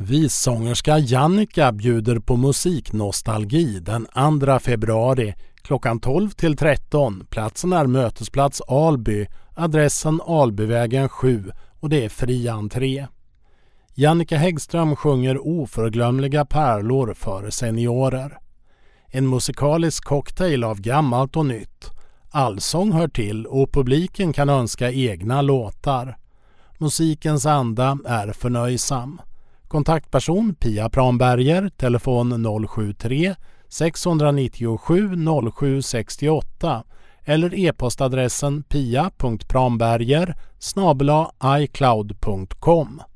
Vissångerska Jannica bjuder på musiknostalgi den 2 februari klockan 12-13. Platsen är Mötesplats Alby, adressen Albyvägen 7 och det är fri entré. Jannica Häggström sjunger oförglömliga pärlor för seniorer. En musikalisk cocktail av gammalt och nytt. Allsång hör till och publiken kan önska egna låtar. Musikens anda är förnöjsam. Kontaktperson Pia Pramberger, telefon 073 697 0768 eller e-postadressen pia.pramberger@icloud.com.